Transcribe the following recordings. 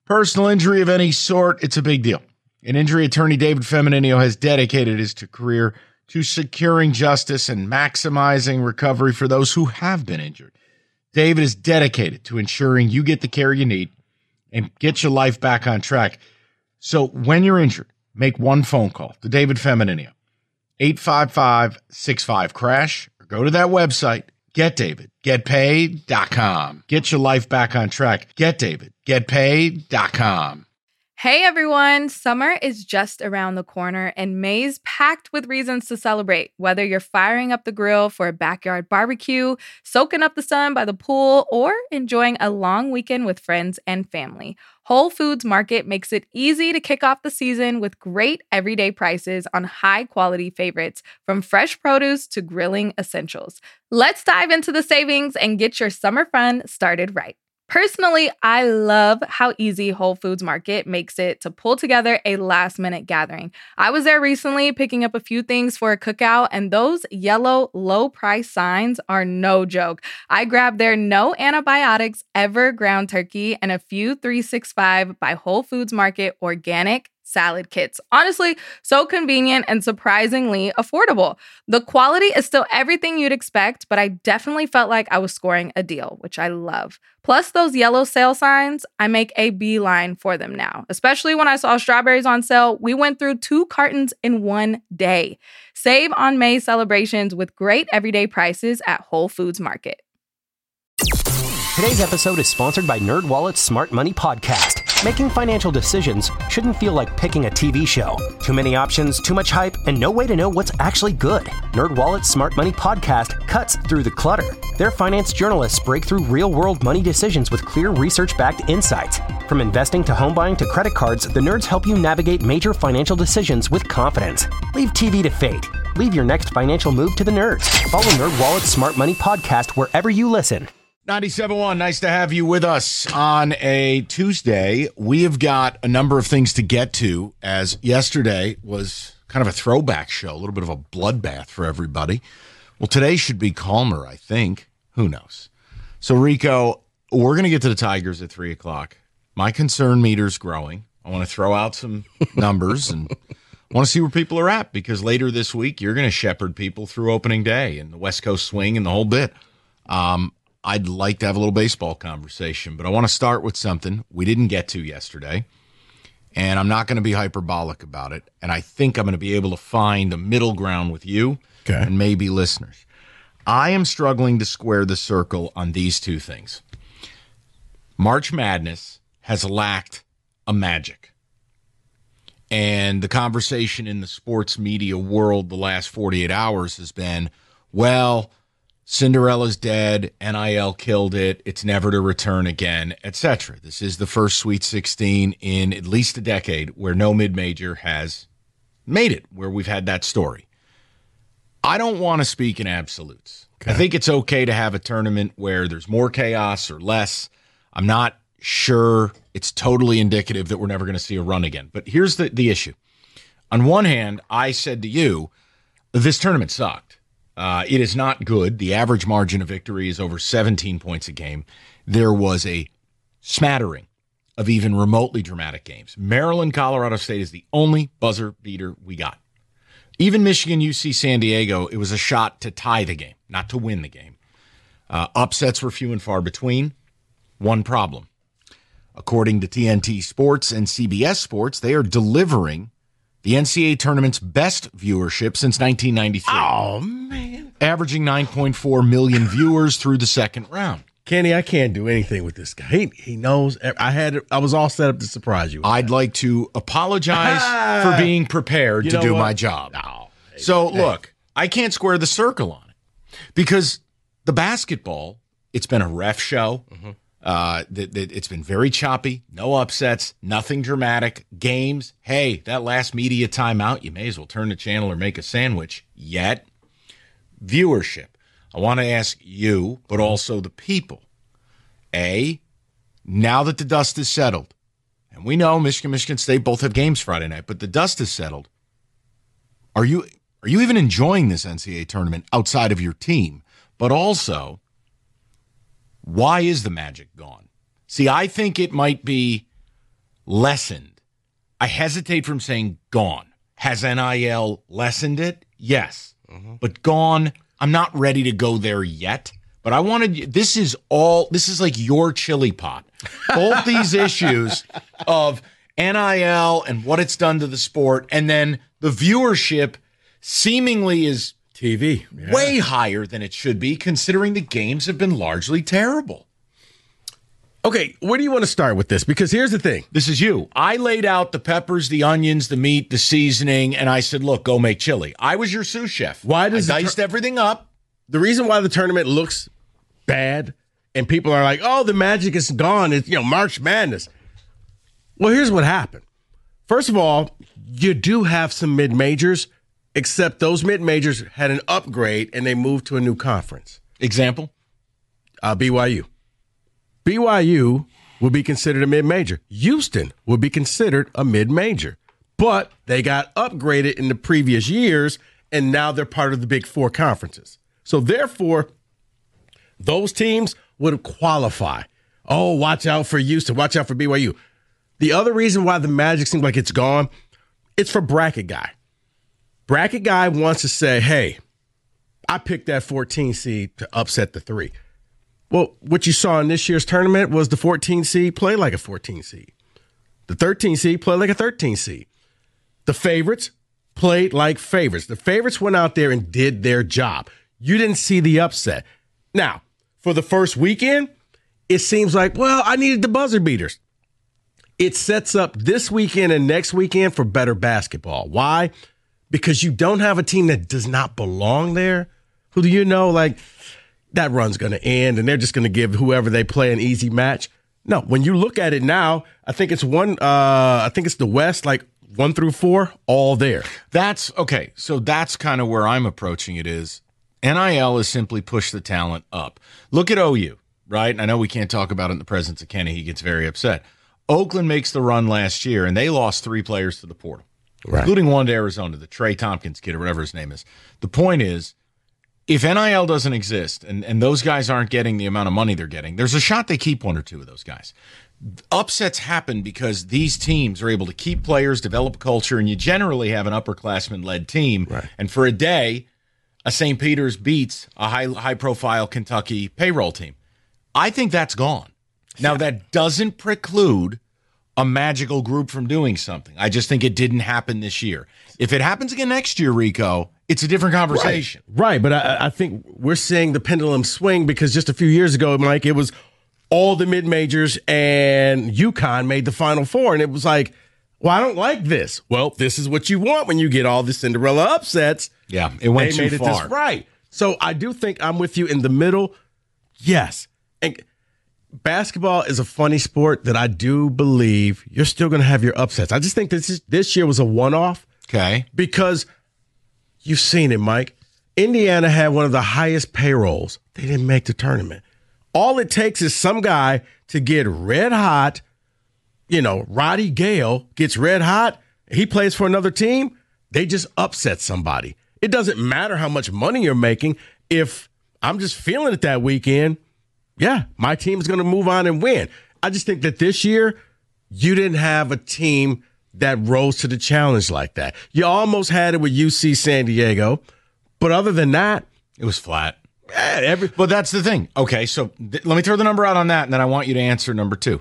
Personal injury of any sort, it's a big deal. And injury attorney David Femmininio has dedicated his career to securing justice and maximizing recovery for those who have been injured. David is dedicated to ensuring you get the care you need and get your life back on track. So when you're injured, make one phone call to David Femmininio, 855-65-CRASH, or go to that website, GetDavidGetPaid.com. Get your life back on track. GetDavidGetPaid.com. Hey everyone, summer is just around the corner and May's packed with reasons to celebrate. Whether you're firing up the grill for a backyard barbecue, soaking up the sun by the pool, or enjoying a long weekend with friends and family, Whole Foods Market makes it easy to kick off the season with great everyday prices on high-quality favorites, from fresh produce to grilling essentials. Let's dive into the savings and get your summer fun started right. Personally, I love how easy Whole Foods Market makes it to pull together a last-minute gathering. I was there recently picking up a few things for a cookout, and those yellow low-price signs are no joke. I grabbed their no antibiotics ever ground turkey and a few 365 by Whole Foods Market organic salad kits. Honestly, so convenient and surprisingly affordable. The quality is still everything you'd expect, but I definitely felt like I was scoring a deal, which I love. Plus those yellow sale signs, I make a beeline for them now. Especially when I saw strawberries on sale, we went through 2 cartons in one day. Save on May celebrations with great everyday prices at Whole Foods Market. Today's episode is sponsored by NerdWallet's Smart Money Podcast. Making financial decisions shouldn't feel like picking a TV show. Too many options, too much hype, and no way to know what's actually good. NerdWallet's Smart Money Podcast cuts through the clutter. Their finance journalists break through real-world money decisions with clear research-backed insights. From investing to home buying to credit cards, the nerds help you navigate major financial decisions with confidence. Leave TV to fate. Leave your next financial move to the nerds. Follow NerdWallet's Smart Money Podcast wherever you listen. 97.1, nice to have you with us on a Tuesday. We have got a number of things to get to, as yesterday was kind of a throwback show, a little bit of a bloodbath for everybody. Well, today should be calmer, I think. Who knows? So, Rico, we're going to get to the Tigers at 3 o'clock. My concern meter's growing. I want to throw out some numbers and want to see where people are at, because later this week, you're going to shepherd people through opening day and the West Coast swing and the whole bit. I'd like to have a little baseball conversation, but I want to start with something we didn't get to yesterday, and I'm not going to be hyperbolic about it, and I think I'm going to be able to find a middle ground with you and maybe listeners. I am struggling to square the circle on these two things. March Madness has lacked a magic, and the conversation in the sports media world the last 48 hours has been, well, Cinderella's dead, NIL killed it, it's never to return again, etc. This is the first Sweet 16 in at least a decade where no mid-major has made it, where we've had that story. I don't want to speak in absolutes. Okay. I think it's okay to have a tournament where there's more chaos or less. I'm not sure it's totally indicative that we're never going to see a run again. But here's the issue. On one hand, I said to you, this tournament sucked. It is not good. The average margin of victory is over 17 points a game. There was a smattering of even remotely dramatic games. Maryland, Colorado State is the only buzzer beater we got. Even Michigan, UC San Diego, it was a shot to tie the game, not to win the game. Upsets were few and far between. One problem. According to TNT Sports and CBS Sports, they are delivering the NCAA tournament's best viewership since 1993. Oh, man. Averaging 9.4 million viewers through the second round. Kenny, I can't do anything with this guy. He knows. I was all set up to surprise you. I'd like to apologize for being prepared to do my job. Oh, Look, I can't square the circle on it because the basketball, it's been a ref show. Mm-hmm. It's been very choppy, no upsets, nothing dramatic. Games, hey, that last media timeout, you may as well turn the channel or make a sandwich. Yet, viewership. I want to ask you, but also the people. Now that the dust is settled, and we know Michigan State both have games Friday night, but the dust is settled. Are you even enjoying this NCAA tournament outside of your team? But also, why is the magic gone? See, I think it might be lessened. I hesitate from saying gone. Has NIL lessened it? Yes. But gone, I'm not ready to go there yet. But I wanted, this is like your chili pot. Both these issues of NIL and what it's done to the sport, and then the viewership seemingly is TV way higher than it should be, considering the games have been largely terrible. Okay, where do you want to start with this? Because here's the thing. This is you. I laid out the peppers, the onions, the meat, the seasoning, and I said, look, go make chili. I was your sous chef. Why does I diced everything up. The reason why the tournament looks bad and people are like, oh, the magic is gone. It's, March Madness. Well, here's what happened. First of all, you do have some mid-majors, except those mid-majors had an upgrade and they moved to a new conference. Example? BYU. BYU would be considered a mid-major. Houston would be considered a mid-major. But they got upgraded in the previous years, and now they're part of the Big Four conferences. So therefore, those teams would qualify. Oh, watch out for Houston. Watch out for BYU. The other reason why the Magic seems like it's gone, it's for Bracket Guy. Bracket Guy wants to say, hey, I picked that 14 seed to upset the 3. Well, what you saw in this year's tournament was the 14 seed play like a 14 seed. The 13 seed played like a 13 seed. The favorites played like favorites. The favorites went out there and did their job. You didn't see the upset. Now, for the first weekend, it seems like, well, I needed the buzzer beaters. It sets up this weekend and next weekend for better basketball. Why? Because you don't have a team that does not belong there. Who do you know, like, that run's going to end and they're just going to give whoever they play an easy match? No, when you look at it now, I think it's the West, like 1 through 4, all there. That's okay. So that's kind of where I'm approaching it is NIL has simply pushed the talent up. Look at OU, right? And I know we can't talk about it in the presence of Kenny. He gets very upset. Oakland makes the run last year and they lost 3 players to the portal, right, including one to Arizona, the Trey Tompkins kid or whatever his name is. The point is, if NIL doesn't exist and those guys aren't getting the amount of money they're getting, there's a shot they keep 1 or 2 of those guys. Upsets happen because these teams are able to keep players, develop culture, and you generally have an upperclassman-led team. Right. And for a day, a St. Peter's beats a high-profile Kentucky payroll team. I think that's gone. Now, that doesn't preclude a magical group from doing something. I just think it didn't happen this year. If it happens again next year, Rico, it's a different conversation. Right. But I think we're seeing the pendulum swing because just a few years ago, Mike, it was all the mid-majors and UConn made the Final Four. And it was like, well, I don't like this. Well, this is what you want when you get all the Cinderella upsets. Yeah, it went too far. Right. So I do think I'm with you in the middle. Yes. And basketball is a funny sport that I do believe you're still going to have your upsets. I just think this year was a one-off. Okay. Because you've seen it, Mike. Indiana had one of the highest payrolls. They didn't make the tournament. All it takes is some guy to get red hot. Roddy Gale gets red hot. He plays for another team. They just upset somebody. It doesn't matter how much money you're making. If I'm just feeling it that weekend, yeah, my team's going to move on and win. I just think that this year, you didn't have a team that rose to the challenge like that. You almost had it with UC San Diego, but other than that, it was flat. But that's the thing. Okay, so let me throw the number out on that, and then I want you to answer number 2.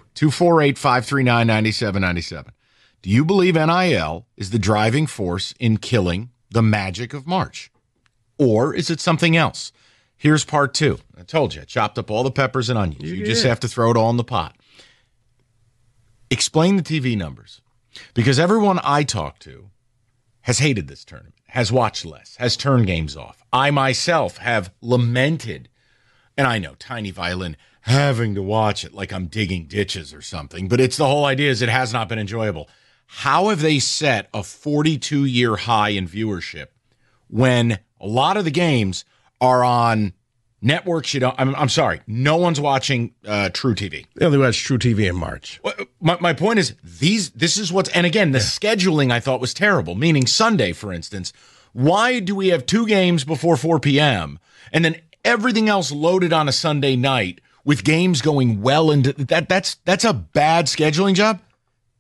248-539-9797. Do you believe NIL is the driving force in killing the magic of March? Or is it something else? Here's part 2. I told you, I chopped up all the peppers and onions. You just have to throw it all in the pot. Explain the TV numbers. Because everyone I talk to has hated this tournament, has watched less, has turned games off. I myself have lamented, and I know, tiny violin, having to watch it like I'm digging ditches or something, but it's the whole idea is it has not been enjoyable. How have they set a 42-year high in viewership when a lot of the games are on networks I'm sorry, no one's watching True TV. They only watch True TV in March. My point is, this is what's, and again, the scheduling I thought was terrible, meaning Sunday, for instance. Why do we have 2 games before 4 p.m. and then everything else loaded on a Sunday night with games going well into that? That's a bad scheduling job.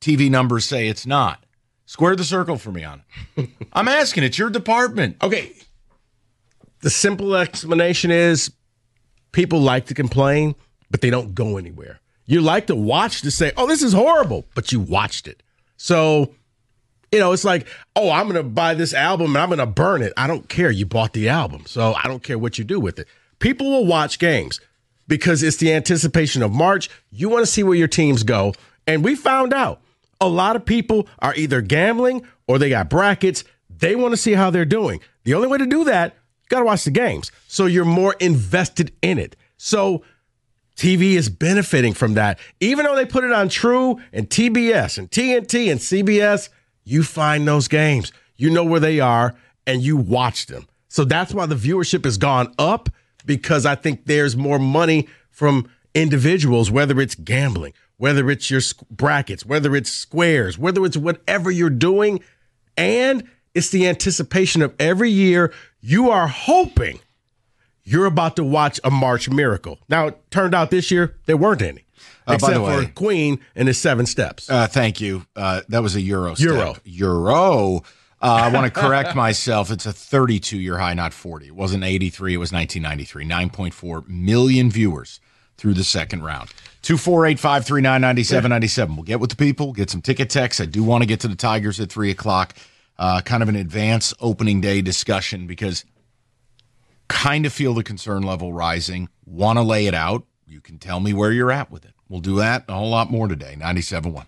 TV numbers say it's not. Square the circle for me on it. I'm asking. It's your department. Okay. The simple explanation is people like to complain, but they don't go anywhere. You like to watch to say, oh, this is horrible, but you watched it. So, it's like, oh, I'm going to buy this album and I'm going to burn it. I don't care. You bought the album, so I don't care what you do with it. People will watch games because it's the anticipation of March. You want to see where your teams go. And we found out a lot of people are either gambling or they got brackets. They want to see how they're doing. The only way to do that, you got to watch the games. So you're more invested in it. So TV is benefiting from that. Even though they put it on True and TBS and TNT and CBS, you find those games. You know where they are and you watch them. So that's why the viewership has gone up, because I think there's more money from individuals, whether it's gambling, whether it's your brackets, whether it's squares, whether it's whatever you're doing. And it's the anticipation of every year you are hoping you're about to watch a March miracle. Now, it turned out this year there weren't any, except by the way, for Queen and his 7 steps. Thank you. That was a Euro step. Euro. I want to correct myself. It's a 32-year high, not 40. It wasn't 83. It was 1993. 9.4 million viewers through the second round. 248-539-9797. We'll get with the people, get some ticket texts. I do want to get to the Tigers at 3 o'clock. Kind of an advance opening day discussion, because kind of feel the concern level rising. Want to lay it out. You can tell me where you're at with it. We'll do that and a whole lot more today. 97.1.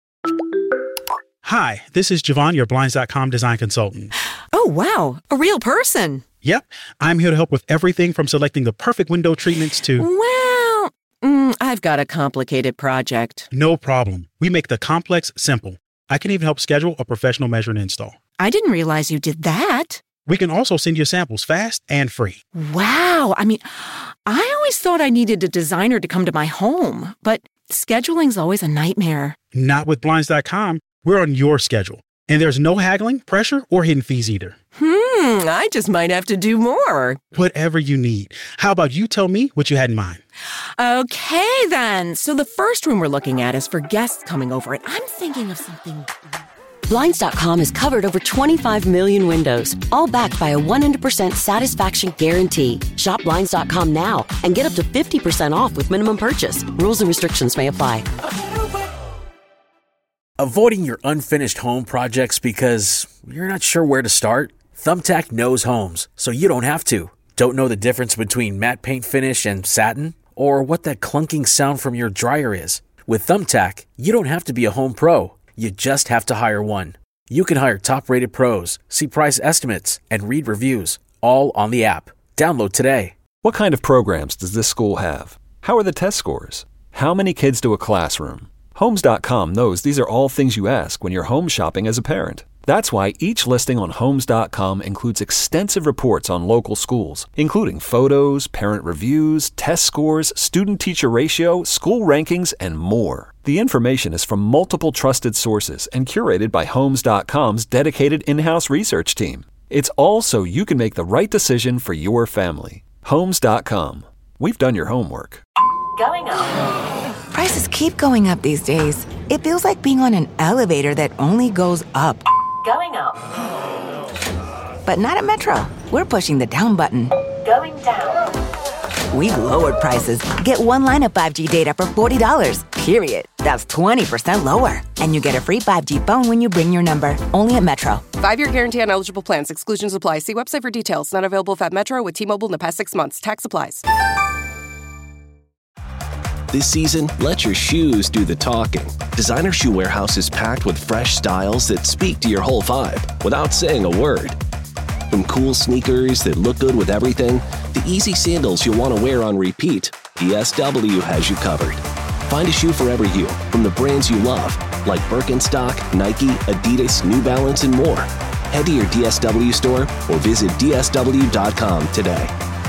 Hi, this is Javon, your Blinds.com design consultant. Oh, wow. A real person. Yep. I'm here to help with everything from selecting the perfect window treatments to... Well, I've got a complicated project. No problem. We make the complex simple. I can even help schedule a professional measure and install. I didn't realize you did that. We can also send you samples fast and free. Wow. I mean, I always thought I needed a designer to come to my home, but scheduling's always a nightmare. Not with Blinds.com. We're on your schedule. And there's no haggling, pressure, or hidden fees either. I just might have to do more. Whatever you need. How about you tell me what you had in mind? Okay, then. So the first room we're looking at is for guests coming over, and I'm thinking of something... Blinds.com has covered over 25 million windows, all backed by a 100% satisfaction guarantee. Shop Blinds.com now and get up to 50% off with minimum purchase. Rules and restrictions may apply. Avoiding your unfinished home projects because you're not sure where to start? Thumbtack knows homes, so you don't have to. Don't know the difference between matte paint finish and satin? Or what that clunking sound from your dryer is? With Thumbtack, you don't have to be a home pro. You just have to hire one. You can hire top-rated pros, see price estimates, and read reviews, all on the app. Download today. What kind of programs does this school have? How are the test scores? How many kids do a classroom? Homes.com knows these are all things you ask when you're home shopping as a parent. That's why each listing on Homes.com includes extensive reports on local schools, including photos, parent reviews, test scores, student-teacher ratio, school rankings, and more. The information is from multiple trusted sources and curated by Homes.com's dedicated in-house research team. It's all so you can make the right decision for your family. Homes.com. We've done your homework. Going up. Prices keep going up these days. It feels like being on an elevator that only goes up. Going up. But not at Metro. We're pushing the down button. Going down. We've lowered prices. Get one line of 5G data for $40, period. That's 20% lower. And you get a free 5G phone when you bring your number. Only at Metro. 5-year guarantee on eligible plans. Exclusions apply. See website for details. Not available at Metro with T-Mobile in the past 6 months. Tax applies. This season, let your shoes do the talking. Designer Shoe Warehouse is packed with fresh styles that speak to your whole vibe without saying a word. From cool sneakers that look good with everything, to easy sandals you'll want to wear on repeat, DSW has you covered. Find a shoe for every you from the brands you love, like Birkenstock, Nike, Adidas, New Balance, and more. Head to your DSW store or visit DSW.com today.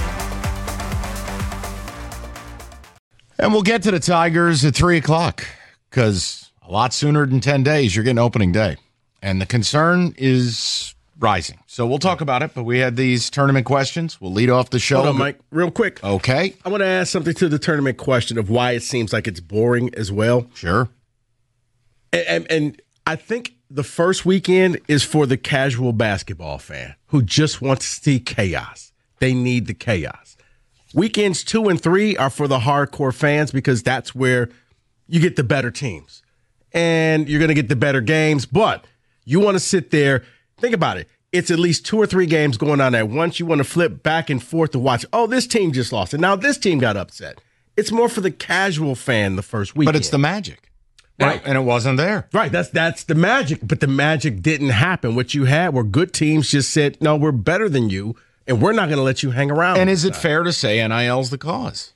And we'll get to the Tigers at 3 o'clock, because a lot sooner than 10 days, you're getting opening day. And the concern is rising. So we'll talk about it, but we had these tournament questions. We'll lead off the show. Hold on, Mike, real quick. Okay. I want to ask something to the tournament question of why it seems like it's boring as well. Sure. And I think the first weekend is for the casual basketball fan who just wants to see chaos. They need the chaos. Weekends 2 and 3 are for the hardcore fans because that's where you get the better teams. And you're going to get the better games. But you want to sit there. Think about it. It's at least 2 or 3 games going on at once. You want to flip back and forth to watch, oh, this team just lost, and now this team got upset. It's more for the casual fan the first weekend. But it's the magic. Right. And it wasn't there. Right. That's the magic. But the magic didn't happen. What you had were good teams just said, no, we're better than you, and we're not going to let you hang around. And is it fair to say NIL's the cause?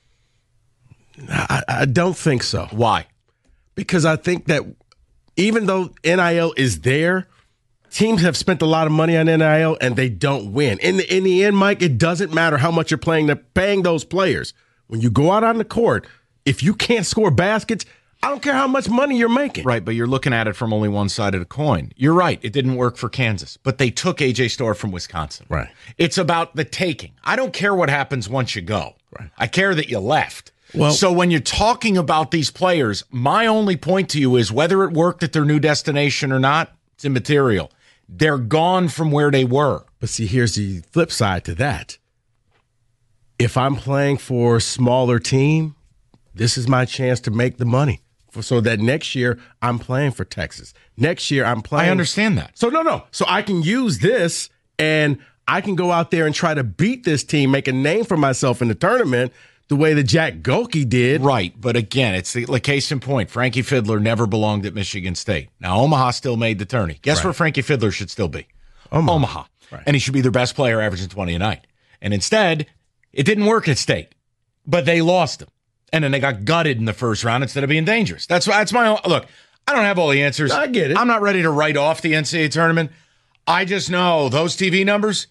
I don't think so. Why? Because I think that even though NIL is there, teams have spent a lot of money on NIL and they don't win. In the end, Mike, it doesn't matter how much you're paying those players. When you go out on the court, if you can't score baskets, I don't care how much money you're making. Right, but you're looking at it from only one side of the coin. You're right. It didn't work for Kansas, but they took A.J. Storr from Wisconsin. Right. It's about the taking. I don't care what happens once you go. Right. I care that you left. Well, so when you're talking about these players, my only point to you is whether it worked at their new destination or not, it's immaterial. They're gone from where they were. But see, here's the flip side to that. If I'm playing for a smaller team, this is my chance to make the money. So that next year, I'm playing for Texas. Next year, I'm playing. I understand that. So, no. So I can use this, and I can go out there and try to beat this team, make a name for myself in the tournament the way that Jack Golke did. Right. But again, it's the case in point. Frankie Fiddler never belonged at Michigan State. Now, Omaha still made the tourney. Guess where Frankie Fiddler should still be? Omaha. Right. And he should be their best player, averaging 20 a night. And instead, it didn't work at State, but they lost him. And then they got gutted in the first round instead of being dangerous. That's my own. Look, I don't have all the answers. I get it. I'm not ready to write off the NCAA tournament. I just know those TV numbers.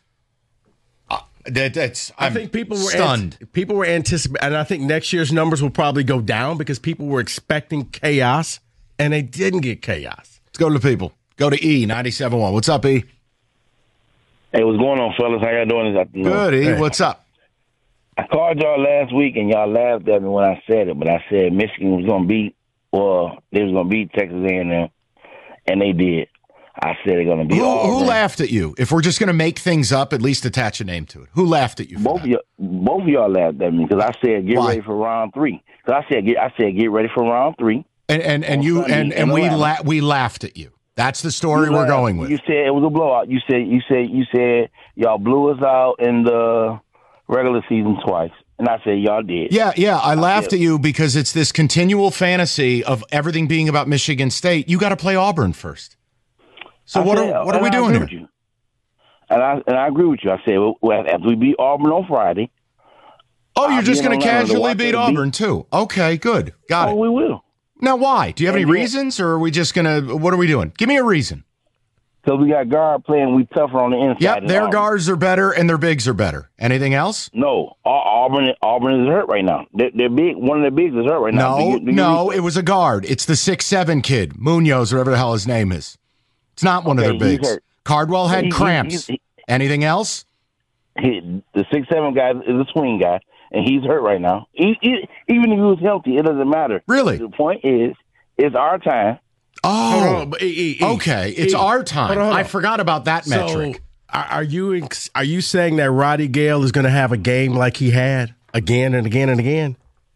I think people were stunned. People were anticipating, and I think next year's numbers will probably go down because people were expecting chaos, and they didn't get chaos. Let's go to the people. Go to E97.1. What's up, E? Hey, what's going on, fellas? How y'all doing this afternoon? Good, E. Hey. What's up? I called y'all last week, and y'all laughed at me when I said it, but I said Michigan was going to beat, or they was going to beat Texas A&M, and they did. I said they're going to beat Auburn. Who laughed at you? If we're just going to make things up, at least attach a name to it. Who laughed at you for both of y'all laughed at me because I said get ready for round 3. Because I said get ready for round 3. And you Sunday and in we laughed at you. That's the story we're going with. You said it was a blowout. You said y'all blew us out in the regular season twice. And I said, y'all did. Yeah. I laughed at you because it's this continual fantasy of everything being about Michigan State. You got to play Auburn first. So what are we doing here? And I agree with you. I said, well, after we beat Auburn on Friday. Oh, you're just going to casually beat Auburn, too. Okay, good. Got it. Oh, we will. Now, why? Do you have any reasons, or are we just going to – what are we doing? Give me a reason. Because we got guard playing, we tougher on the inside. Yep, their guards are better and their bigs are better. Anything else? No, Auburn is hurt right now. They're big. One of their bigs is hurt right now. No, it was a guard. It's the 6'7" kid, Munoz, whatever the hell his name is. It's not one of their bigs. Cardwell had cramps. Anything else? The 6'7" guy is a swing guy, and he's hurt right now. Even if he was healthy, it doesn't matter. Really? The point is, it's our time. Oh, okay. It's our time. Hold on. I forgot about that metric. So, are you saying that Roddy Gale is going to have a game like he had again and again and again?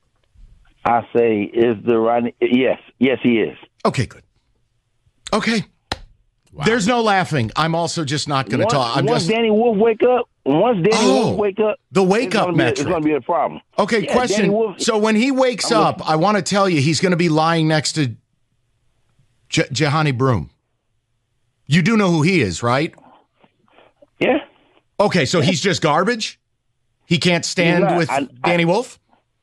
I say, is the Roddy? Yes, he is. Okay, good. Okay. Wow. There's no laughing. I'm also just not going to talk. Once Danny Wolf wake up, the wake up metric. It's going to be a problem. Okay, question. So when he wakes up, I want to tell you he's going to be lying next to Jahani Broome. You do know who he is, right? Yeah. Okay, so he's just garbage? He can't stand with Danny Wolf?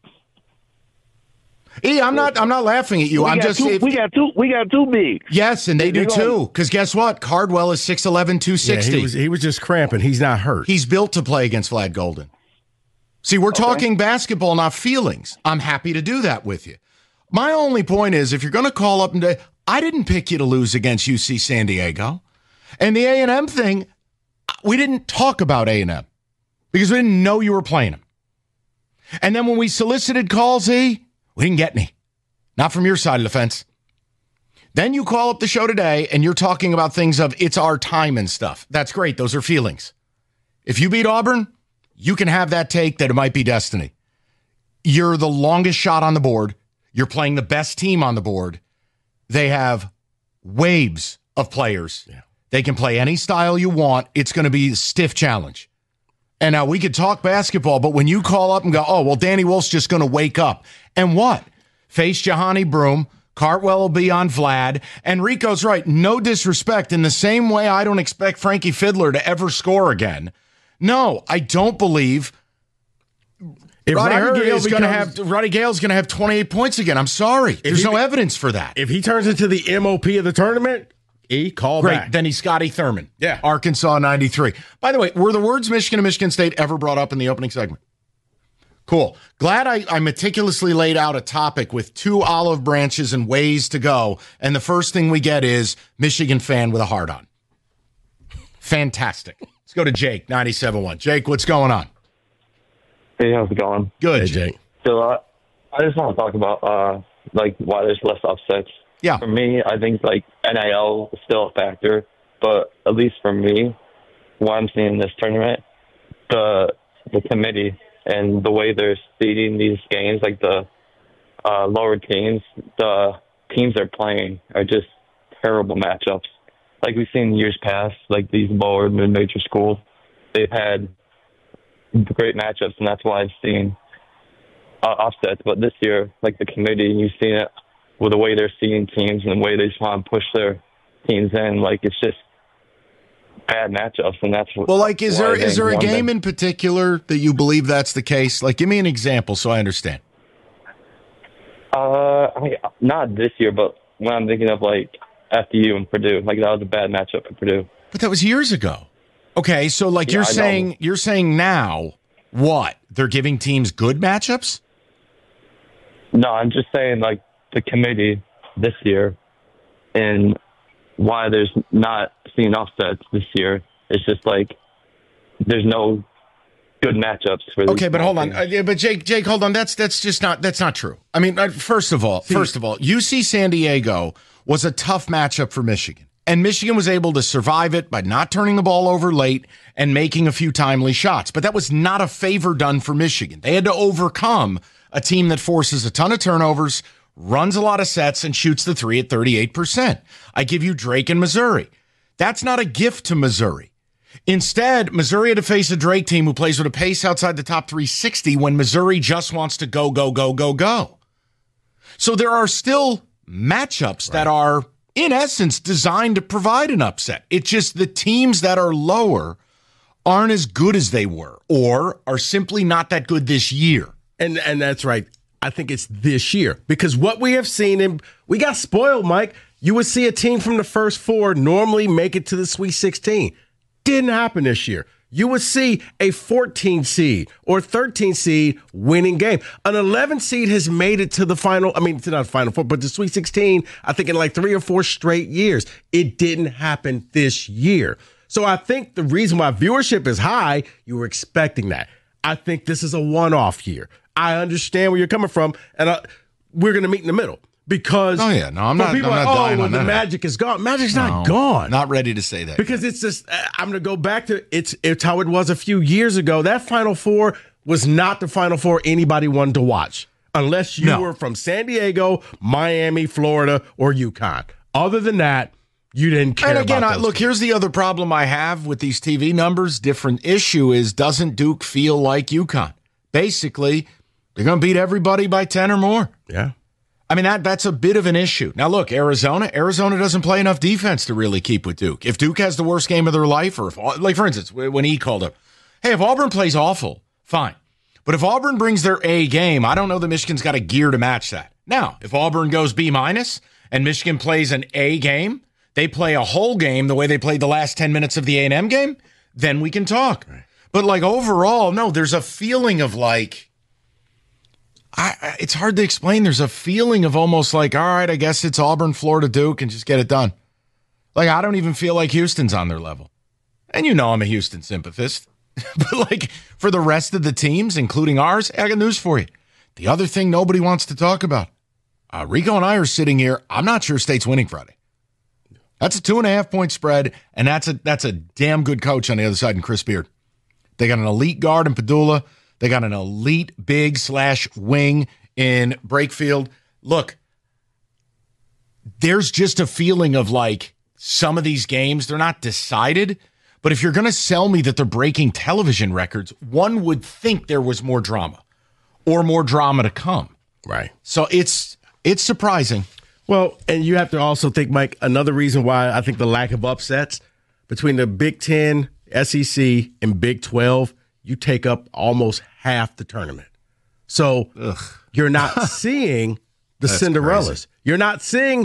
I'm not laughing at you. We got two bigs. Yes, and they do too. Because guess what? Cardwell is 6'11", 260. Yeah, he was just cramping. He's not hurt. He's built to play against Vlad Golden. See, we're talking basketball, not feelings. I'm happy to do that with you. My only point is, if you're going to call up and I didn't pick you to lose against UC San Diego. And the A&M thing, we didn't talk about A&M because we didn't know you were playing them. And then when we solicited calls, we didn't get any. Not from your side of the fence. Then you call up the show today and you're talking about things of it's our time and stuff. That's great. Those are feelings. If you beat Auburn, you can have that take that it might be destiny. You're the longest shot on the board. You're playing the best team on the board. They have waves of players. Yeah. They can play any style you want. It's going to be a stiff challenge. And now we could talk basketball, but when you call up and go, oh, well, Danny Wolf's just going to wake up. And what? Face Jahani Broome. Cartwell will be on Vlad. And Rico's right. No disrespect. In the same way I don't expect Frankie Fiddler to ever score again. No, I don't believe Roddy Gale's going to have 28 points again. I'm sorry. There's no evidence for that. If he turns into the MOP of the tournament, call back. Then he's Scotty Thurman. Yeah. Arkansas 93. By the way, were the words Michigan and Michigan State ever brought up in the opening segment? Cool. Glad I meticulously laid out a topic with 2 olive branches and ways to go. And the first thing we get is Michigan fan with a heart on. Fantastic. Let's go to Jake, 97.1. Jake, what's going on? Hey, how's it going? Good, hey, Jake. So I just want to talk about why there's less upsets. Yeah. For me, I think NIL is still a factor, but at least for me, what I'm seeing in this tournament, the committee and the way they're seeding these games, like the lower teams, the teams they're playing are just terrible matchups. Like we've seen in years past, like these lower mid-major schools, they've had great matchups, and that's why I've seen upsets. But this year, like the committee, you've seen it with the way they're seeing teams and the way they just want to push their teams in. Like it's just bad matchups, and that's what. Well, like, is there a game in particular that you believe that's the case? Like, give me an example so I understand. Not this year, but when I'm thinking of like FDU and Purdue, like that was a bad matchup for Purdue. But that was years ago. Okay, so like you're saying now what? They're giving teams good matchups? No, I'm just saying like the committee this year and why there's not seeing offsets this year. It's just like there's no good matchups for these. Okay, but hold on. But Jake, hold on. That's not true. I mean, first of all, UC San Diego was a tough matchup for Michigan. And Michigan was able to survive it by not turning the ball over late and making a few timely shots. But that was not a favor done for Michigan. They had to overcome a team that forces a ton of turnovers, runs a lot of sets, and shoots the three at 38%. I give you Drake and Missouri. That's not a gift to Missouri. Instead, Missouri had to face a Drake team who plays with a pace outside the top 360 when Missouri just wants to go, go, go, go, go. So there are still matchups that are, in essence, designed to provide an upset. It's just the teams that are lower aren't as good as they were or are simply not that good this year. And that's right. I think it's this year because what we have seen, we got spoiled, Mike. You would see a team from the first four normally make it to the Sweet 16. Didn't happen this year. You would see a 14 seed or 13 seed winning game. An 11 seed has made it to the final. I mean, to not the Final Four, but the Sweet 16, I think in like 3 or 4 straight years. It didn't happen this year. So I think the reason why viewership is high, you were expecting that. I think this is a one-off year. I understand where you're coming from, and we're going to meet in the middle. Because I'm not dying on the that. Magic is gone. Magic's not gone. Not ready to say that. Because it's just, I'm going to go back to, it's how it was a few years ago. That Final Four was not the Final Four anybody wanted to watch. Unless you were from San Diego, Miami, Florida, or UConn. Other than that, you didn't care about those. And again, look, here's the other problem I have with these TV numbers. Different issue is, doesn't Duke feel like UConn? Basically, they're going to beat everybody by 10 or more. Yeah. I mean, that's a bit of an issue. Now, look, Arizona doesn't play enough defense to really keep with Duke. If Duke has the worst game of their life, or if, like, for instance, when he called up, hey, if Auburn plays awful, fine. But if Auburn brings their A game, I don't know that Michigan's got a gear to match that. Now, if Auburn goes B- and Michigan plays an A game, they play a whole game the way they played the last 10 minutes of the A&M game, then we can talk. Right. But, like, overall, no, there's a feeling of, like, it's hard to explain. There's a feeling of almost like, all right, I guess it's Auburn, Florida, Duke, and just get it done. Like, I don't even feel like Houston's on their level. And you know I'm a Houston sympathist. But, like, for the rest of the teams, including ours, I got news for you. The other thing nobody wants to talk about, Rico and I are sitting here. I'm not sure State's winning Friday. That's a 2.5-point spread, and that's a damn good coach on the other side in Chris Beard. They got an elite guard in Padula. They got an elite big/wing in Brakefield. Look, there's just a feeling of like some of these games, they're not decided, but if you're going to sell me that they're breaking television records, one would think there was more drama or more drama to come. Right. So it's surprising. Well, and you have to also think, Mike, another reason why I think the lack of upsets between the Big Ten, SEC, and Big 12, you take up almost half the tournament. So you're not seeing the Cinderellas. Crazy. You're not seeing,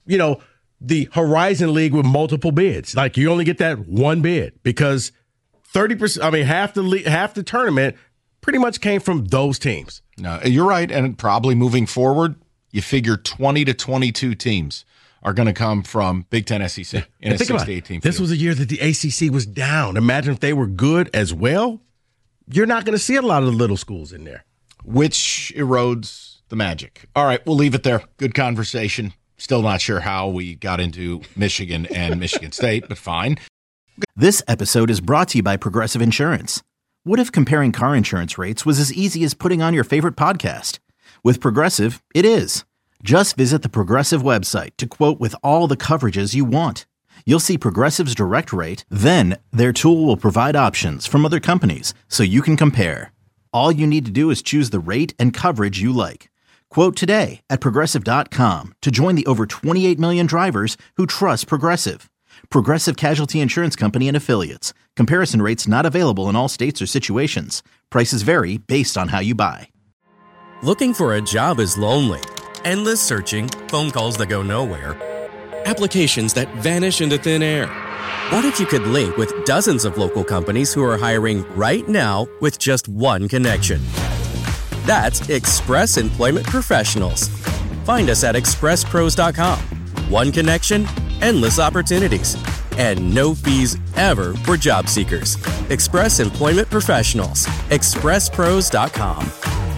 the Horizon League with multiple bids. Like you only get that one bid because 30%, half the tournament pretty much came from those teams. No, you're right. And probably moving forward, you figure 20 to 22 teams are going to come from Big Ten SEC in a 6 to 8 team. This was a year that the ACC was down. Imagine if they were good as well. You're not going to see a lot of the little schools in there. Which erodes the magic. All right, we'll leave it there. Good conversation. Still not sure how we got into Michigan and Michigan State, but fine. This episode is brought to you by Progressive Insurance. What if comparing car insurance rates was as easy as putting on your favorite podcast? With Progressive, it is. Just visit the Progressive website to quote with all the coverages you want. You'll see Progressive's direct rate, then their tool will provide options from other companies so you can compare. All you need to do is choose the rate and coverage you like. Quote today at Progressive.com to join the over 28 million drivers who trust Progressive. Progressive Casualty Insurance Company and Affiliates. Comparison rates not available in all states or situations. Prices vary based on how you buy. Looking for a job is lonely. Endless searching, phone calls that go nowhere, applications that vanish into thin air. What if you could link with dozens of local companies who are hiring right now with just one connection? That's Express Employment Professionals. Find us at expresspros.com. One connection, endless opportunities, and no fees ever for job seekers. Express Employment Professionals. expresspros.com.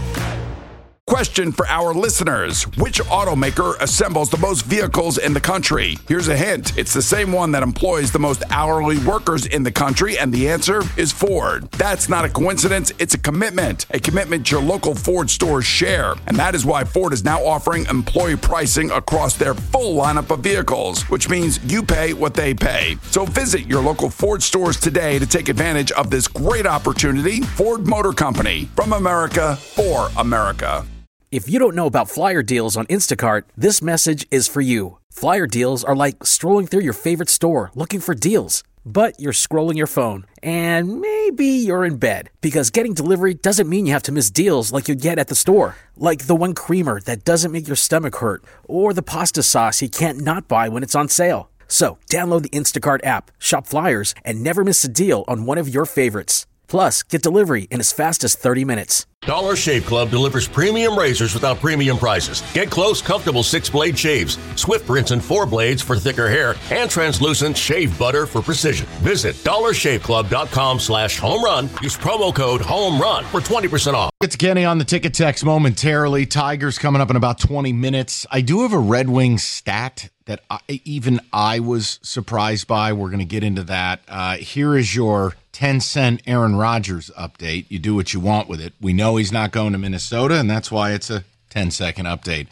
Question for our listeners. Which automaker assembles the most vehicles in the country? Here's a hint. It's the same one that employs the most hourly workers in the country, and the answer is Ford. That's not a coincidence. It's a commitment your local Ford stores share. And that is why Ford is now offering employee pricing across their full lineup of vehicles, which means you pay what they pay. So visit your local Ford stores today to take advantage of this great opportunity. Ford Motor Company, from America for America. If you don't know about flyer deals on Instacart, this message is for you. Flyer deals are like strolling through your favorite store looking for deals. But you're scrolling your phone, and maybe you're in bed, because getting delivery doesn't mean you have to miss deals like you get at the store. Like the one creamer that doesn't make your stomach hurt, or the pasta sauce you can't not buy when it's on sale. So download the Instacart app, shop flyers, and never miss a deal on one of your favorites. Plus, get delivery in as fast as 30 minutes. Dollar Shave Club delivers premium razors without premium prices. Get close, comfortable 6-blade shaves, swift rinse and 4 blades for thicker hair, and translucent shave butter for precision. Visit dollarshaveclub.com/home run. Use promo code HOMERUN for 20% off. Get to Kenny on the ticket text momentarily. Tigers coming up in about 20 minutes. I do have a Red Wings stat that even I was surprised by. We're going to get into that. Here is your 10-cent Aaron Rodgers update. You do what you want with it. We know he's not going to Minnesota, and that's why it's a 10-second update.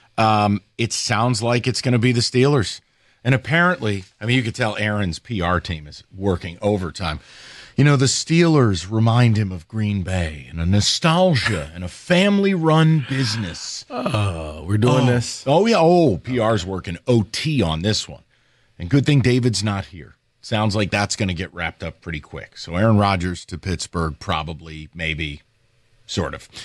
It sounds like it's going to be the Steelers. And apparently, you could tell Aaron's PR team is working overtime. The Steelers remind him of Green Bay and a nostalgia and a family-run business. Oh, we're doing this? Oh, yeah. Oh, PR's working OT on this one. And good thing David's not here. Sounds like that's going to get wrapped up pretty quick. So Aaron Rodgers to Pittsburgh, probably, maybe, sort of.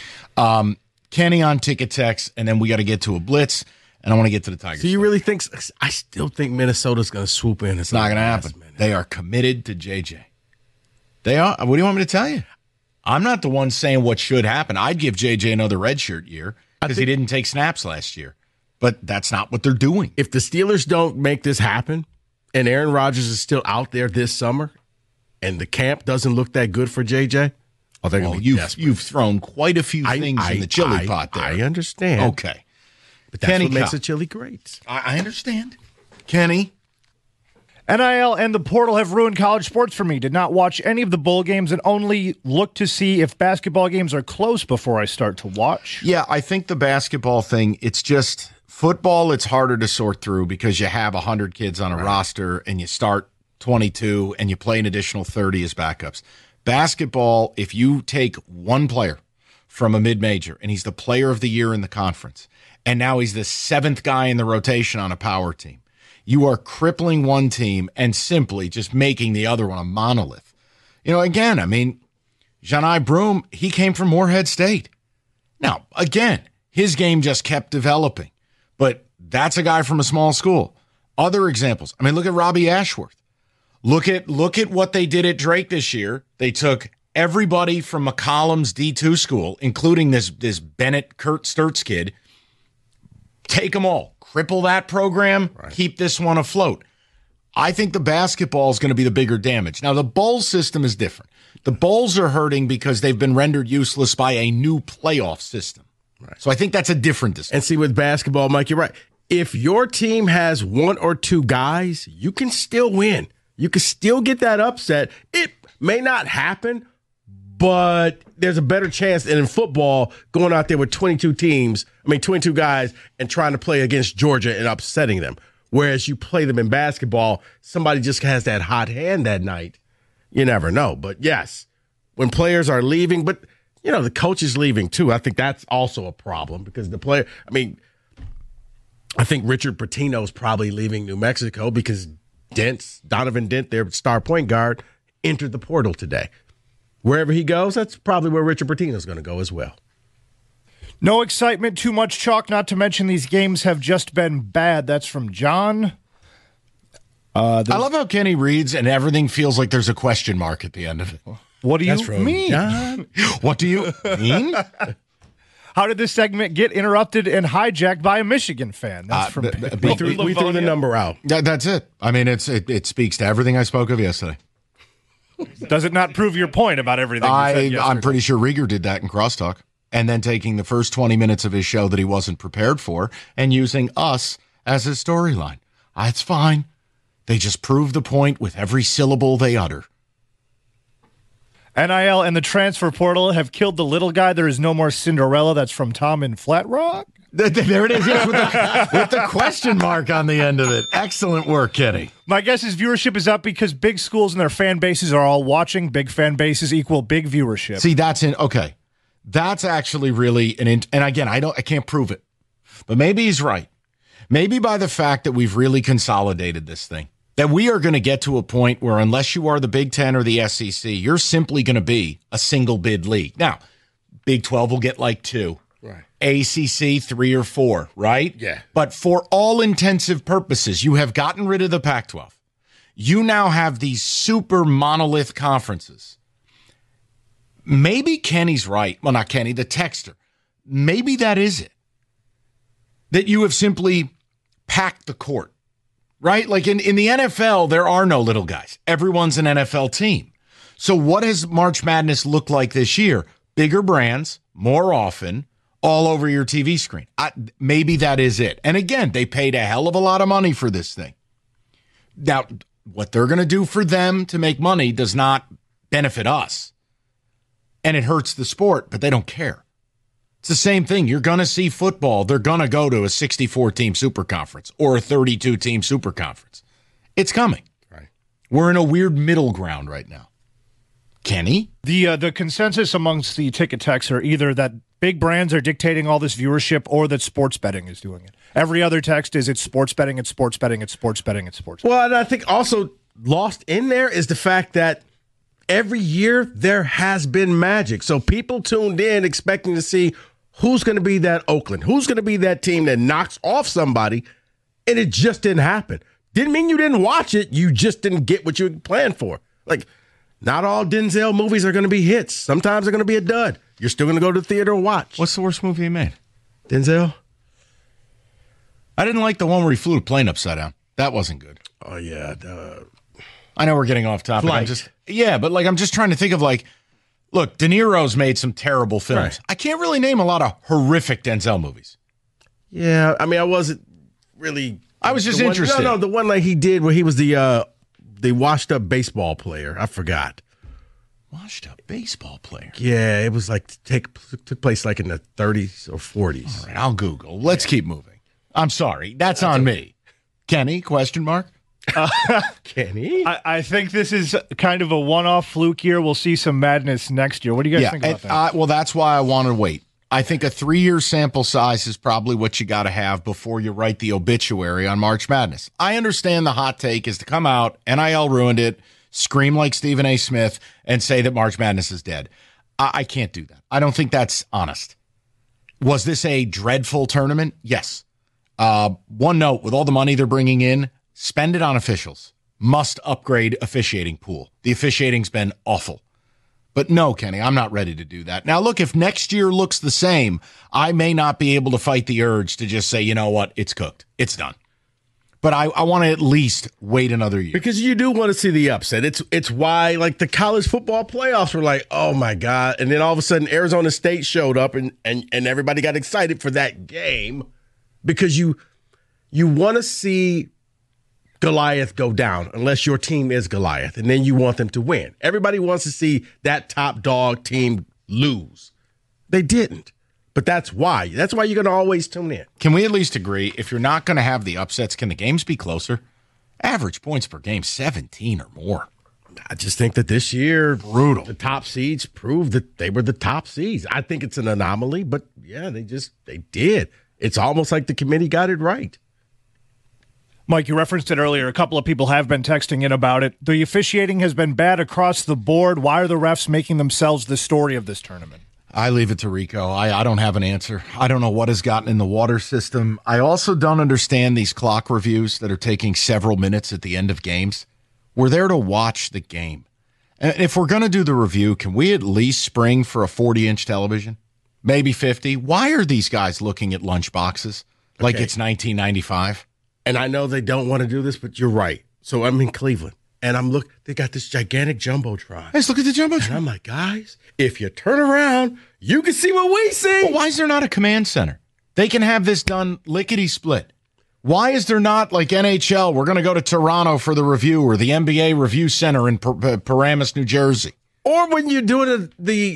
Kenny on ticket text, and then we got to get to a blitz, and I want to get to the Tigers. So you really think – I still think Minnesota's going to swoop in. It's not going to happen. They are committed to JJ. They are. What do you want me to tell you? I'm not the one saying what should happen. I'd give JJ another redshirt year because he didn't take snaps last year. But that's not what they're doing. If the Steelers don't make this happen and Aaron Rodgers is still out there this summer and the camp doesn't look that good for JJ, they're going to be desperate. You've thrown quite a few things in the chili pot there. I understand. Okay. But that's Kenny what makes Cobb. a chili great. I understand. Kenny? NIL and the portal have ruined college sports for me. Did not watch any of the bowl games and only look to see if basketball games are close before I start to watch. Yeah, I think the basketball thing, it's just football, it's harder to sort through because you have 100 kids on a roster and you start 22 and you play an additional 30 as backups. Basketball, if you take one player from a mid-major and he's the player of the year in the conference, and now he's the 7th guy in the rotation on a power team, you are crippling one team and simply just making the other one a monolith. You know, again, I mean, Johni Broome, he came from Morehead State. Now, again, his game just kept developing, but that's a guy from a small school. Other examples, I mean, look at Robbie Ashworth. Look at what they did at Drake this year. They took everybody from McCollum's D2 school, including this Bennett Kurt Sturts kid, take them all, cripple that program, keep this one afloat. I think the basketball is going to be the bigger damage. Now, the bowl system is different. The bowls are hurting because they've been rendered useless by a new playoff system. Right. So I think that's a different discussion. And see, with basketball, Mike, you're right. If your team has 1 or 2 guys, you can still win. You can still get that upset. It may not happen, but there's a better chance than in football going out there with 22 guys and trying to play against Georgia and upsetting them. Whereas you play them in basketball, somebody just has that hot hand that night. You never know. But yes, when players are leaving, but you know, the coach is leaving too. I think that's also a problem because the player, I think Richard Pitino's probably leaving New Mexico because Donovan Dent, their star point guard, entered the portal today. Wherever he goes, that's probably where Richard Pitino's going to go as well. No excitement, too much chalk, not to mention these games have just been bad. That's from John. I love how Kenny reads and everything feels like there's a question mark at the end of it. What do you mean? John. What do you mean? How did this segment get interrupted and hijacked by a Michigan fan? That's from we threw the number out. That's it. I mean, it speaks to everything I spoke of yesterday. Does it not prove your point about everything you said yesterday? I'm pretty sure Rieger did that in Crosstalk. And then taking the first 20 minutes of his show that he wasn't prepared for and using us as his storyline. It's fine. They just prove the point with every syllable they utter. NIL and the transfer portal have killed the little guy. There is no more Cinderella. That's from Tom in Flat Rock. There it is, yes, with the question mark on the end of it. Excellent work, Kenny. My guess is viewership is up because big schools and their fan bases are all watching. Big fan bases equal big viewership. See, okay. That's actually really and again, I can't prove it, but maybe he's right. Maybe by the fact that we've really consolidated this thing, that we are going to get to a point where unless you are the Big Ten or the SEC, you're simply going to be a single bid league. Now, Big 12 will get like 2. Right. ACC 3 or 4, right? Yeah. But for all intensive purposes, you have gotten rid of the Pac-12. You now have these super monolith conferences. Maybe Kenny's right. Well, not Kenny, the texter. Maybe that is it. That you have simply packed the court, right? Like in the NFL, there are no little guys. Everyone's an NFL team. So what has March Madness looked like this year? Bigger brands, more often, all over your TV screen. Maybe that is it. And again, they paid a hell of a lot of money for this thing. Now, what they're going to do for them to make money does not benefit us. And it hurts the sport, but they don't care. It's the same thing. You're going to see football. They're going to go to a 64-team super conference or a 32-team super conference. It's coming. Right. We're in a weird middle ground right now. Kenny? The consensus amongst the ticket techs are either that big brands are dictating all this viewership or that sports betting is doing it. Every other text is it's sports betting, it's sports betting, it's sports betting, it's sports betting. Well, and I think also lost in there is the fact that every year there has been magic. So people tuned in expecting to see who's going to be that Oakland, who's going to be that team that knocks off somebody, and it just didn't happen. Didn't mean you didn't watch it. You just didn't get what you planned for. Like, not all Denzel movies are going to be hits. Sometimes they're going to be a dud. You're still going to go to the theater and watch. What's the worst movie he made? Denzel? I didn't like the one where he flew a plane upside down. That wasn't good. Oh, yeah. I know we're getting off topic. Flight. But I'm just trying to think of look, De Niro's made some terrible films. Right. I can't really name a lot of horrific Denzel movies. Yeah, I mean, I wasn't really. I was just the one, interested. No, the one like he did where he was the washed up baseball player. I forgot. Washed up baseball player. Yeah, it was like took place like in the 30s or 40s. All right, I'll Google. Let's keep moving. I'm sorry. That's on me. Kenny, question mark? Kenny? I think this is kind of a one-off fluke year. We'll see some madness next year. What do you guys think about that? Well, that's why I want to wait. I think a 3-year sample size is probably what you got to have before you write the obituary on March Madness. I understand the hot take is to come out, NIL ruined it, scream like Stephen A. Smith, and say that March Madness is dead. I can't do that. I don't think that's honest. Was this a dreadful tournament? Yes. One note, with all the money they're bringing in, spend it on officials. Must upgrade officiating pool. The officiating's been awful. But no, Kenny, I'm not ready to do that. Now, look, if next year looks the same, I may not be able to fight the urge to just say, you know what, it's cooked. It's done. But I want to at least wait another year. Because you do want to see the upset. It's why, like, the college football playoffs were like, oh, my God. And then all of a sudden, Arizona State showed up, and everybody got excited for that game because you want to see Goliath go down unless your team is Goliath, and then you want them to win. Everybody wants to see that top dog team lose. They didn't. But that's why. That's why you're going to always tune in. Can we at least agree, if you're not going to have the upsets, can the games be closer? Average points per game, 17 or more. I just think that this year, brutal. The top seeds proved that they were the top seeds. I think it's an anomaly, but yeah, they did. It's almost like the committee got it right. Mike, you referenced it earlier. A couple of people have been texting in about it. The officiating has been bad across the board. Why are the refs making themselves the story of this tournament? I leave it to Rico. I don't have an answer. I don't know what has gotten in the water system. I also don't understand these clock reviews that are taking several minutes at the end of games. We're there to watch the game. And if we're going to do the review, can we at least spring for a 40-inch television? Maybe 50? Why are these guys looking at lunch boxes like it's 1995? And I know they don't want to do this, but you're right. So I'm in Cleveland, and they got this gigantic Jumbotron. Let's look at the Jumbotron. And I'm like, guys, if you turn around, you can see what we see. Well, why is there not a command center? They can have this done lickety-split. Why is there not, like NHL, we're going to go to Toronto for the review, or the NBA Review Center in Paramus, New Jersey? Or when you're doing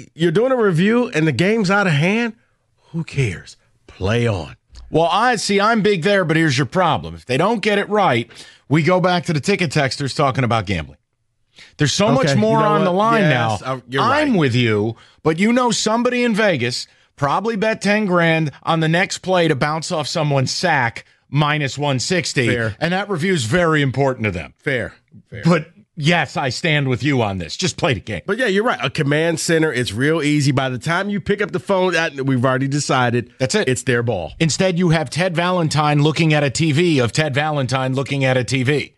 a review and the game's out of hand, who cares? Play on. Well, I'm big there, but here's your problem. If they don't get it right, we go back to the ticket texters talking about gambling. There's so much more on the line now. I'm with you, but somebody in Vegas probably bet 10 grand on the next play to bounce off someone's sack minus 160. Fair. And that review's very important to them. Fair. But yes, I stand with you on this. Just play the game. But yeah, you're right. A command center, it's real easy. By the time you pick up the phone, we've already decided. That's it. It's their ball. Instead, you have Ted Valentine looking at a TV of Ted Valentine looking at a TV.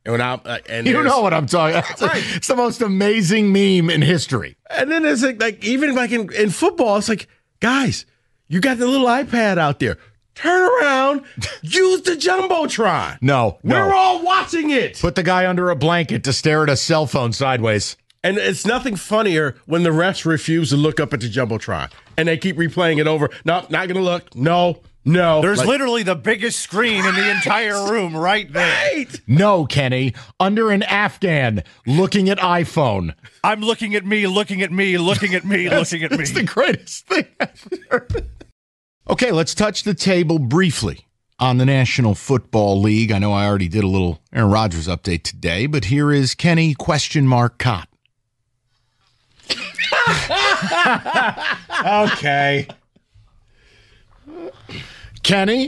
And you know what I'm talking about. Right. It's the most amazing meme in history. And then it's like even like in football, it's like, guys, you got the little iPad out there. Turn around, use the Jumbotron. No. We're all watching it. Put the guy under a blanket to stare at a cell phone sideways. And it's nothing funnier when the refs refuse to look up at the Jumbotron. And they keep replaying it over. No, not going to look. No. There's literally the biggest screen in the entire room right there. Right. No, Kenny. Under an Afghan, looking at iPhone. I'm looking at me, looking at me, looking at me, looking at me. It's the greatest thing ever. Okay, let's touch the table briefly on the National Football League. I know I already did a little Aaron Rodgers update today, but here is Kenny Cott. Okay. Kenny, ?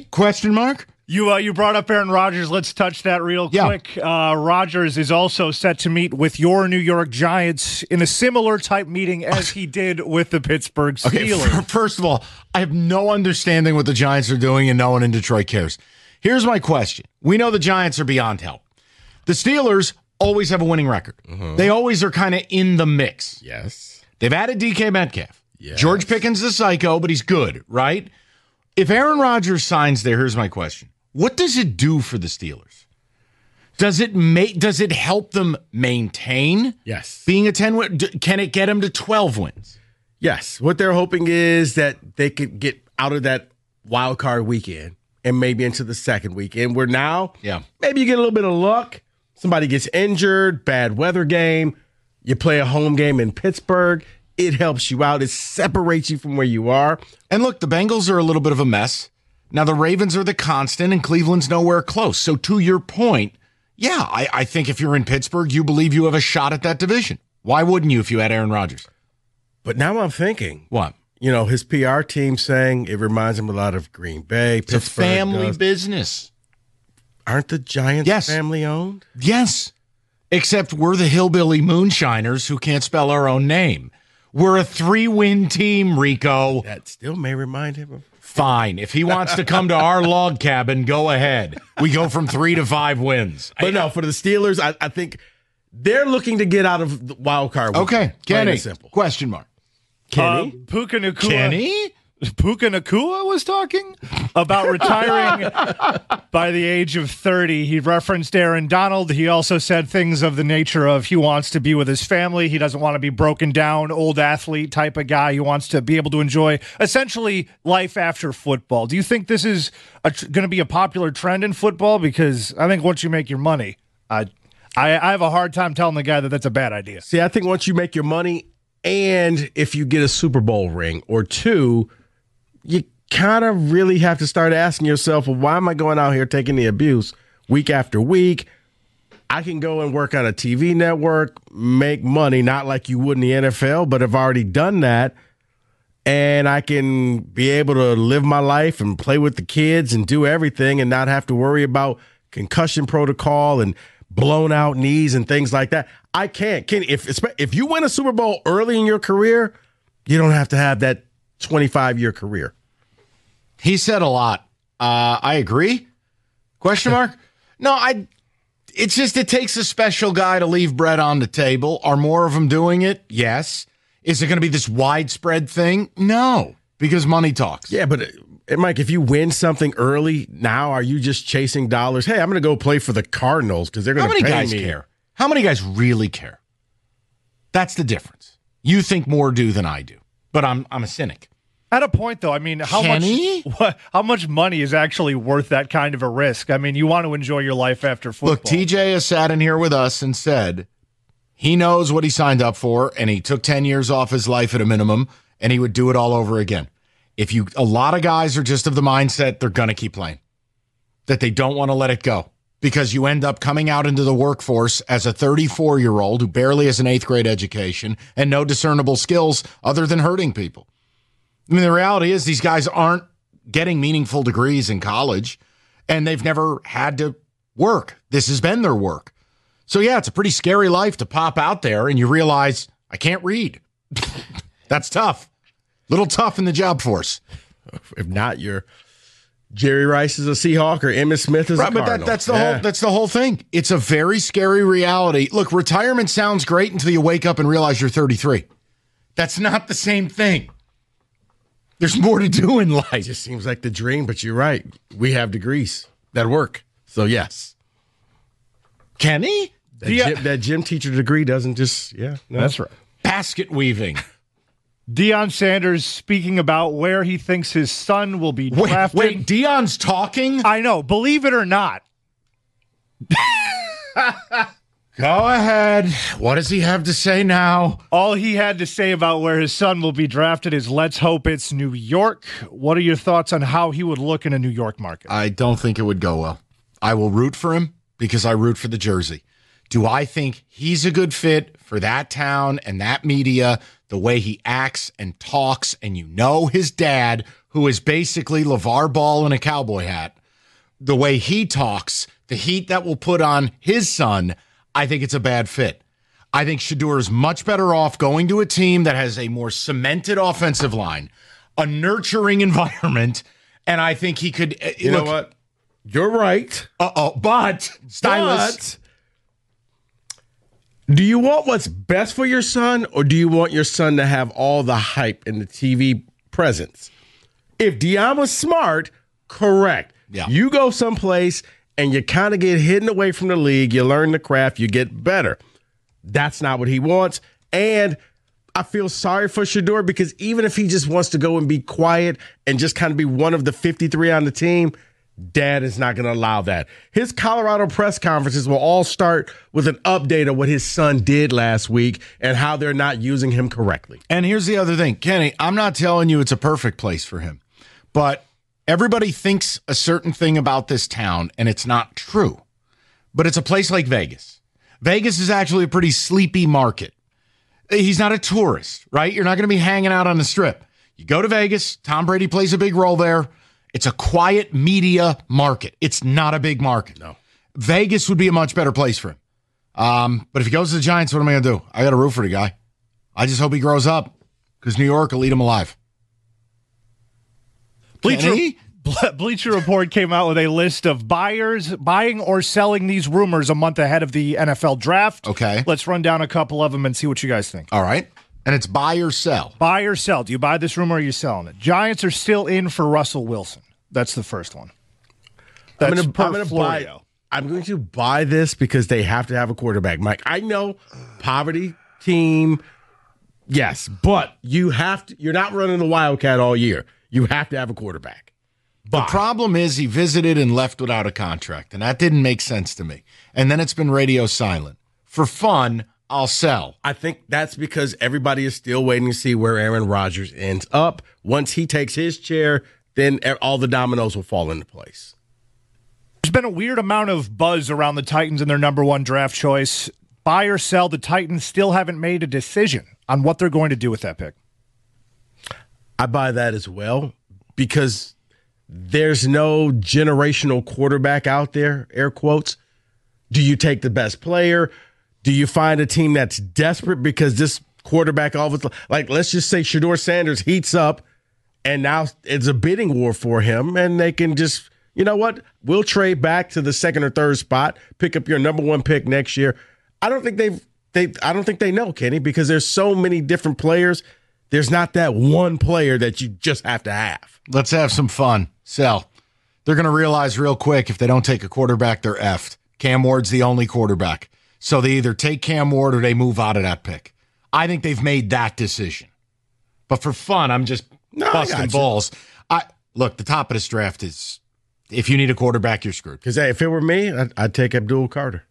You brought up Aaron Rodgers. Let's touch that real quick. Rodgers is also set to meet with your New York Giants in a similar type meeting as he did with the Pittsburgh Steelers. Okay, first of all, I have no understanding what the Giants are doing, and no one in Detroit cares. Here's my question. We know the Giants are beyond help. The Steelers always have a winning record. Mm-hmm. They always are kind of in the mix. Yes. They've added DK Metcalf. Yes. George Pickens is a psycho, but he's good, right? If Aaron Rodgers signs there, here's my question. What does it do for the Steelers? Does it help them maintain? Yes. Being a 10 win? Can it get them to 12 wins? Yes. What they're hoping is that they could get out of that wild card weekend and maybe into the second weekend where now maybe you get a little bit of luck. Somebody gets injured, bad weather game. You play a home game in Pittsburgh. It helps you out. It separates you from where you are. And look, the Bengals are a little bit of a mess. Now, the Ravens are the constant, and Cleveland's nowhere close. So to your point, I think if you're in Pittsburgh, you believe you have a shot at that division. Why wouldn't you if you had Aaron Rodgers? But now I'm thinking. What? You know, his PR team saying it reminds him a lot of Green Bay. It's a family business. Aren't the Giants family owned? Yes. Except we're the hillbilly moonshiners who can't spell our own name. We're a 3-win team, Rico. That still may remind him of. Fine. If he wants to come to our log cabin, go ahead. We go from 3 to 5 wins. But no, for the Steelers, I think they're looking to get out of the wild card. Okay. Kenny. Question mark. Kenny? Puka Nacua. Kenny? Puka Nacua was talking about retiring by the age of 30. He referenced Aaron Donald. He also said things of the nature of he wants to be with his family. He doesn't want to be broken down, old athlete type of guy. He wants to be able to enjoy essentially life after football. Do you think this is going to be a popular trend in football? Because I think once you make your money, I have a hard time telling the guy that that's a bad idea. See, I think once you make your money and if you get a Super Bowl ring or two, you kind of really have to start asking yourself, well, why am I going out here taking the abuse week after week? I can go and work on a TV network, make money, not like you would in the NFL, but I've already done that. And I can be able to live my life and play with the kids and do everything and not have to worry about concussion protocol and blown out knees and things like that. I can't. If you win a Super Bowl early in your career, you don't have to have that 25-year career. He said a lot. I agree. Question mark? No, it's just it takes a special guy to leave bread on the table. Are more of them doing it? Yes. Is it going to be this widespread thing? No, because money talks. Yeah, but Mike, if you win something early now, are you just chasing dollars? Hey, I'm going to go play for the Cardinals because they're going to pay me. How many guys care? How many guys really care? That's the difference. You think more do than I do, but I'm a cynic. At a point, though, I mean, how much money is actually worth that kind of a risk? I mean, you want to enjoy your life after football. Look, TJ has sat in here with us and said he knows what he signed up for, and he took 10 years off his life at a minimum, and he would do it all over again. A lot of guys are just of the mindset they're going to keep playing, that they don't want to let it go, because you end up coming out into the workforce as a 34-year-old who barely has an 8th grade education and no discernible skills other than hurting people. I mean, the reality is these guys aren't getting meaningful degrees in college, and they've never had to work. This has been their work. So, yeah, it's a pretty scary life to pop out there and you realize, I can't read. That's tough. Little tough in the job force. If not, you're Jerry Rice is a Seahawk or Emmitt Smith is a Cardinal. But that's the whole thing. It's a very scary reality. Look, retirement sounds great until you wake up and realize you're 33. That's not the same thing. There's more to do in life. It just seems like the dream, but you're right. We have degrees that work. So, yes. Kenny? That gym teacher degree doesn't just, That's right. Basket weaving. Deion Sanders speaking about where he thinks his son will be drafted. Wait, Deion's talking? I know. Believe it or not. Go ahead. What does he have to say now? All he had to say about where his son will be drafted is, let's hope it's New York. What are your thoughts on how he would look in a New York market? I don't think it would go well. I will root for him because I root for the jersey. Do I think he's a good fit for that town and that media, the way he acts and talks, and his dad, who is basically LeVar Ball in a cowboy hat, the way he talks, the heat that will put on his son, I think it's a bad fit. I think Shedeur is much better off going to a team that has a more cemented offensive line, a nurturing environment, and I think he could. You know what? You're right. But Stylus. Do you want what's best for your son, or do you want your son to have all the hype and the TV presence? If Deion was smart, correct. Yeah. You go someplace and you kind of get hidden away from the league, you learn the craft, you get better. That's not what he wants. And I feel sorry for Shedeur because even if he just wants to go and be quiet and just kind of be one of the 53 on the team, Dad is not going to allow that. His Colorado press conferences will all start with an update of what his son did last week and how they're not using him correctly. And here's the other thing, Kenny, I'm not telling you it's a perfect place for him, but everybody thinks a certain thing about this town, and it's not true. But it's a place like Vegas. Vegas is actually a pretty sleepy market. He's not a tourist, right? You're not going to be hanging out on the Strip. You go to Vegas, Tom Brady plays a big role there. It's a quiet media market. It's not a big market. No. Vegas would be a much better place for him. But if he goes to the Giants, what am I going to do? I got to root for the guy. I just hope he grows up because New York will eat him alive. Bleacher Report came out with a list of buying or selling these rumors a month ahead of the NFL draft. Okay. Let's run down a couple of them and see what you guys think. All right. And it's buy or sell. Buy or sell. Do you buy this rumor or are you selling it? Giants are still in for Russell Wilson. That's the first one. I'm going to buy this because they have to have a quarterback. Mike, I know poverty team, yes, but you're not running the Wildcat all year. You have to have a quarterback. The problem is he visited and left without a contract, and that didn't make sense to me. And then it's been radio silent. For fun, I'll sell. I think that's because everybody is still waiting to see where Aaron Rodgers ends up. Once he takes his chair, then all the dominoes will fall into place. There's been a weird amount of buzz around the Titans and their number one draft choice. Buy or sell, the Titans still haven't made a decision on what they're going to do with that pick. I buy that as well because there's no generational quarterback out there, air quotes. Do you take the best player? Do you find a team that's desperate because this quarterback like let's just say Shedeur Sanders heats up and now it's a bidding war for him and they can just, you know what? We'll trade back to the second or third spot, pick up your number one pick next year. I don't think they know, Kenny, because there's so many different players. There's not that one player that you just have to have. Let's have some fun. Sell. They're going to realize real quick if they don't take a quarterback, they're effed. Cam Ward's the only quarterback. So they either take Cam Ward or they move out of that pick. I think they've made that decision. But for fun, I'm just busting balls. Look, the top of this draft is, if you need a quarterback, you're screwed. Because if it were me, I'd take Abdul Carter.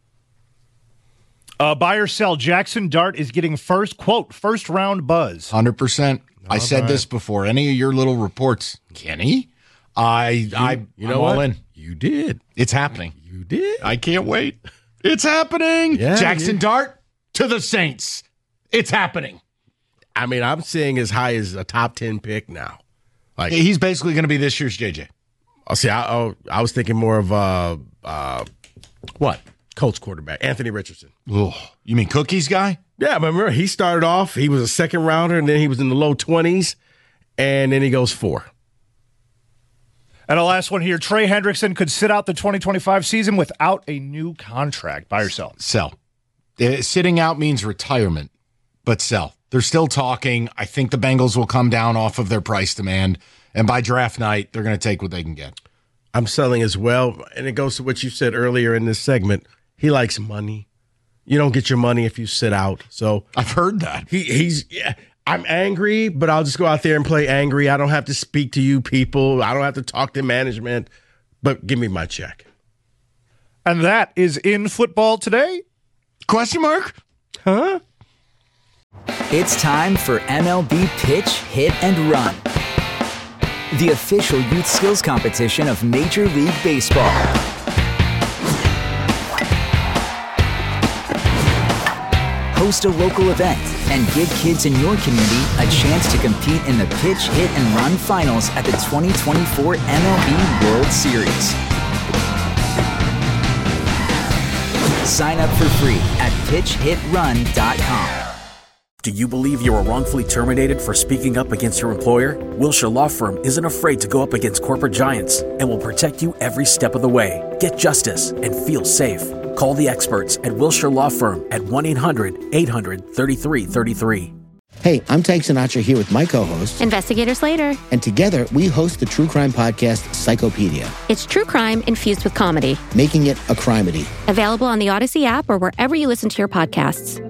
Buy or sell, Jackson Dart is getting first round buzz. 100%. I said this before. Any of your little reports, Kenny? I'm all in. You did. It's happening. You did. I can't wait. It's happening. Yeah, Jackson Dart to the Saints. It's happening. I mean, I'm seeing as high as a top 10 pick now. Like he's basically going to be this year's JJ. I'll see. I was thinking more of what? Colts quarterback, Anthony Richardson. Oh, you mean Cookies guy? Yeah, but remember, he started off, he was a second rounder, and then he was in the low 20s, and then he goes 4. And the last one here, Trey Hendrickson could sit out the 2025 season without a new contract. Buy or sell? Sell. Sitting out means retirement, but sell. They're still talking. I think the Bengals will come down off of their price demand, and by draft night, they're going to take what they can get. I'm selling as well, and it goes to what you said earlier in this segment. He likes money. You don't get your money if you sit out. So I've heard that. I'm angry, but I'll just go out there and play angry. I don't have to speak to you people. I don't have to talk to management, but give me my check. And that is in football today? Question mark? Huh? It's time for MLB Pitch, Hit, and Run, the official youth skills competition of Major League Baseball. Host a local event and give kids in your community a chance to compete in the Pitch, Hit, and Run finals at the 2024 MLB World Series. Sign up for free at pitchhitrun.com. Do you believe you were wrongfully terminated for speaking up against your employer? Wilshire Law Firm isn't afraid to go up against corporate giants and will protect you every step of the way. Get justice and feel safe. Call the experts at Wilshire Law Firm at 1-800-800-3333. Hey, I'm Tank Sinatra here with my co-host, Investigator Slater. And together we host the true crime podcast, Psychopedia. It's true crime infused with comedy, making it a crimedy. Available on the Odyssey app or wherever you listen to your podcasts.